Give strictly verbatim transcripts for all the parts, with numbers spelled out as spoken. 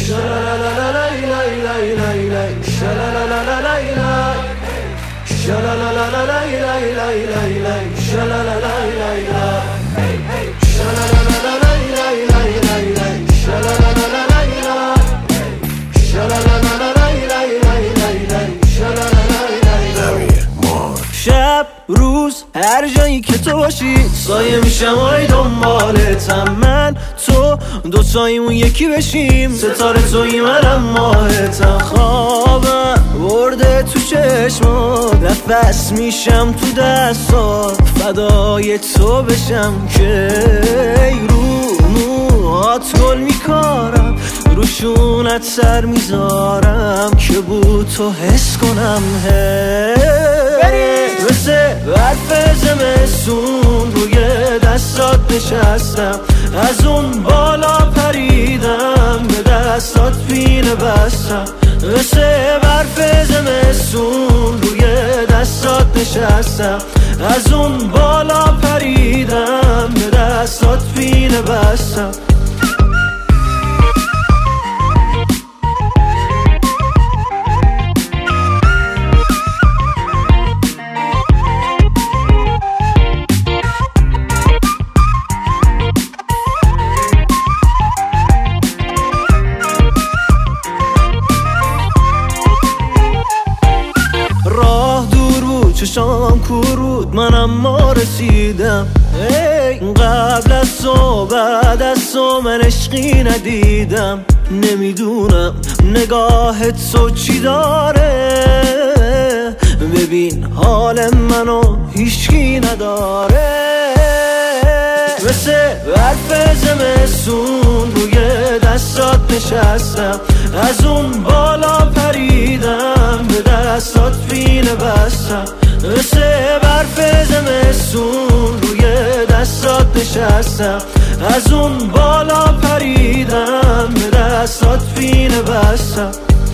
شب روز هر جایی که تو باشی سایه میشم آی دنبالتم، من تو دوتاییمون یکی بشیم، ستاره تویی منم ماهتم. خوابم برده تو چشمات، نفس میشم تو دستات، فدای تو بشم که رو موهات گل میکارم، روشونت سر میذارم که بود تو حس کنم. هی مثل برف زمستون روی دستات نشستم، از اون بالا پریدم به دستات پینه بستم. مثل برف زمستون روی دستات نشستم، از اون بالا پریدم به دستات پینه بستم. چشام کور بود منم ما رسیدم، ای قبل از تو بعد از تو من عشقی ندیدم. نمیدونم نگاه تو چی داره، ببین حال منو هیچکی نداره. مثل برف زمستون روی دستات نشستم، از اون بالا پریدم به دستات پینه بستم. مثل برف زمستون روی دستات نشستم، از اون بالا پریدم به دستات پینه بستم.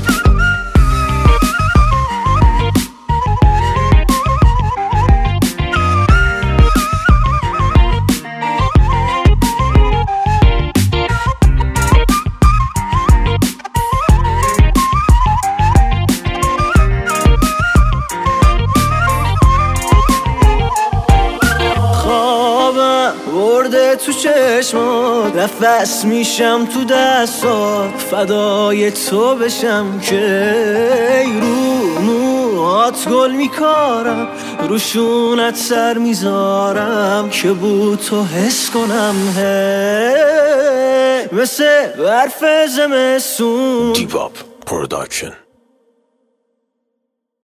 برده تو چشمات، نفس میشم تو دستات، فدای تو بشم که رو موهات گل میکارم، روشونت سر میذارم که بود تو حس کنم. هی مثل برف زمستون. دیپ آپ پروداکشن.